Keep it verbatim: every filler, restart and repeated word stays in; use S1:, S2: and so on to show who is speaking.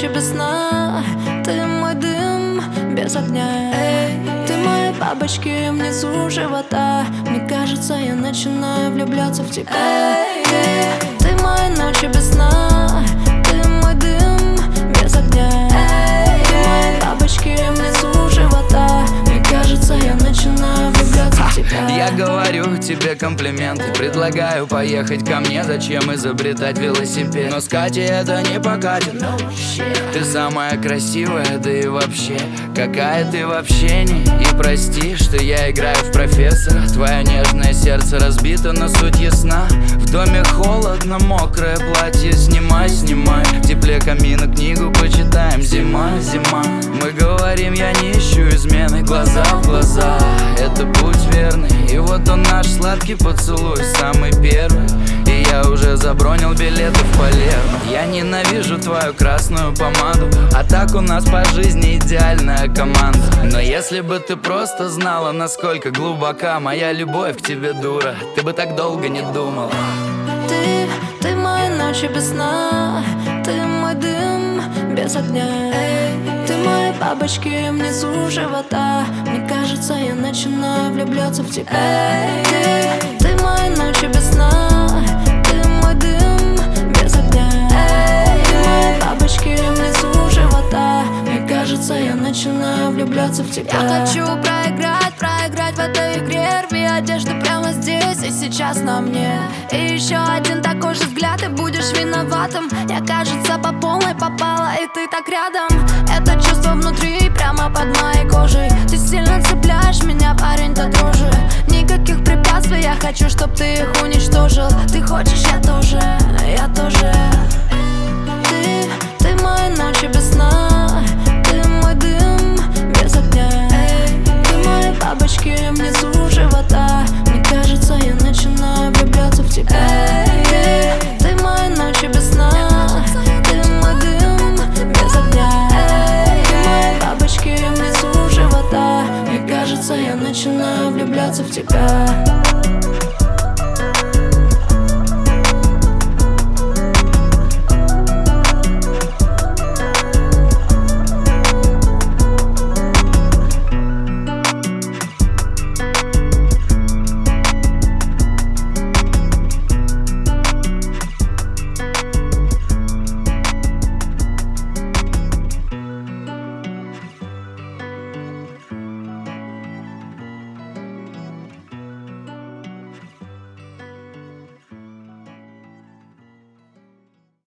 S1: ночи без сна. Ты мой дым без огня. Эй, ты мои бабочки внизу живота. Мне кажется, я начинаю влюбляться в тебя. Эй, ты мои ночи без сна. Ты мой дым без огня. Эй, ты мои бабочки внизу живота. Мне кажется, я начинаю влюбляться в тебя.
S2: Я говорю тебе комплименты, предлагаю поехать ко мне. Зачем изобретать велосипед? Но с Катей это не покатит. Ты самая красивая, да и вообще какая ты в общении. И прости, что я играю в профессора. Твое нежное сердце разбито, но суть ясна. В доме холодно, мокрое платье снимай, снимай. В тепле камина книгу почитаем. Зима, зима. Мы говорим, я не ищу измены. Глаза в глаза, это путь верный. И вот он наш сладкий поцелуй, самый первый. И я уже забронил билеты в Палермо. Я ненавижу твою красную помаду, а так у нас по жизни идеальная команда. Но если бы ты просто знала, насколько глубока моя любовь к тебе, дура, ты бы так долго не думала.
S1: Ты, ты мои ночи без сна. Ты мой дым без огня. Эй, ты мои бабочки внизу живота. Мне кажется, я начинаю влюбляться в тебя. Эй, ты, ты мои ночи без сна. Ты мой дым без огня. Эй, ты мои бабочки внизу живота. Мне кажется, я начинаю влюбляться в тебя.
S3: Я хочу проиграть, проиграть в этой игре. Рви одежду прямо здесь и сейчас на мне. И еще один такой же взгляд, и будешь виноватым. Я, кажется, по полной попала, и ты так рядом. Это чувство внутри, прямо под моей кожей. Ты сильно цепляешь меня, парень, до дрожи. Никаких препятствий, я хочу, чтоб ты их уничтожил. Ты хочешь, я тоже, я тоже.
S1: Ты, ты мои ночи без сна. Ты мой дым без огня. Эй, ты мои бабочки внизу живота. Мне кажется, я начинаю влюбляться в тебя. Эй, ты мои ночи без сна. Ты мой дым без огня. Эй, ты мои бабочки внизу живота. Мне кажется, я начинаю влюбляться в тебя.